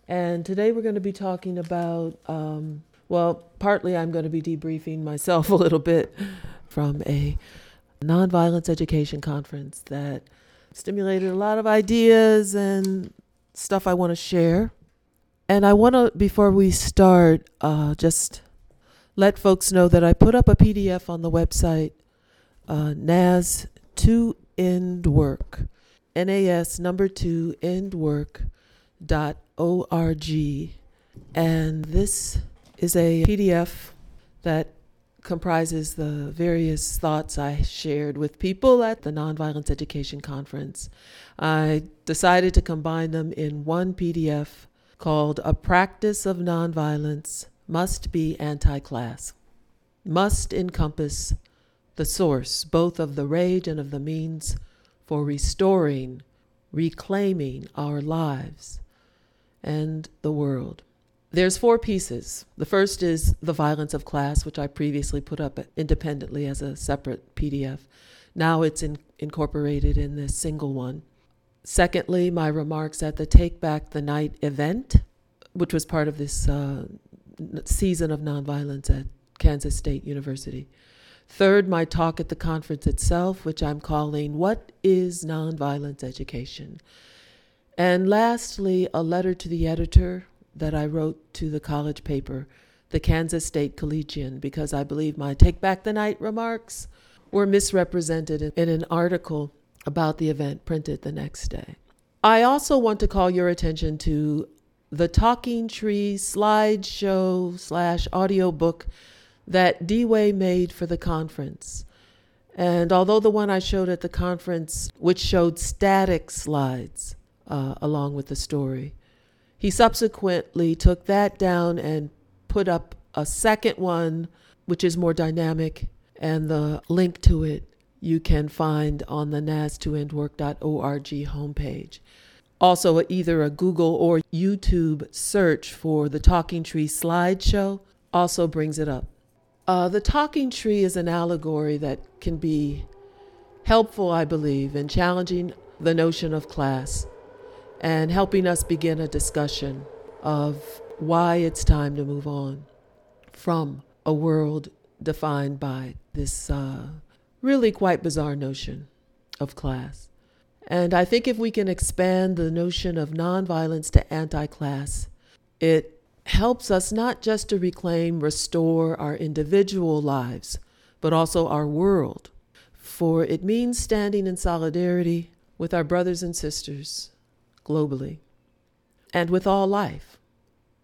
And today we're going to be talking about, partly I'm going to be debriefing myself a little bit from a nonviolence education conference that stimulated a lot of ideas and stuff I want to share. And I want to, before we start, just let folks know that I put up a PDF on the website, NAS 2 End Work, NAS number 2 End Work .org, and this is a PDF that comprises the various thoughts I shared with people at the Nonviolence Education Conference. I decided to combine them in one PDF called A Practice of Nonviolence Must Be Anti-Class. Must encompass the source, both of the rage and of the means for restoring, reclaiming our lives and the world. There's 4 pieces. The first is the violence of class, which I previously put up independently as a separate PDF. Now it's incorporated in this single one. Secondly, my remarks at the Take Back the Night event, which was part of this season of nonviolence at Kansas State University. Third, my talk at the conference itself, which I'm calling What is Nonviolence Education? And lastly, a letter to the editor that I wrote to the college paper, the Kansas State Collegian, because I believe my Take Back the Night remarks were misrepresented in an article about the event printed the next day. I also want to call your attention to the Talking Tree slideshow / audiobook that D-Way made for the conference. And although the one I showed at the conference, which showed static slides along with the story, he subsequently took that down and put up a second one, which is more dynamic, and the link to it you can find on the nas2endwork.org homepage. Also, either a Google or YouTube search for the Talking Tree slideshow also brings it up. The Talking Tree is an allegory that can be helpful, I believe, in challenging the notion of class and helping us begin a discussion of why it's time to move on from a world defined by this really quite bizarre notion of class. And I think if we can expand the notion of nonviolence to anti-class, it helps us not just to reclaim, restore our individual lives, but also our world. For it means standing in solidarity with our brothers and sisters globally and with all life.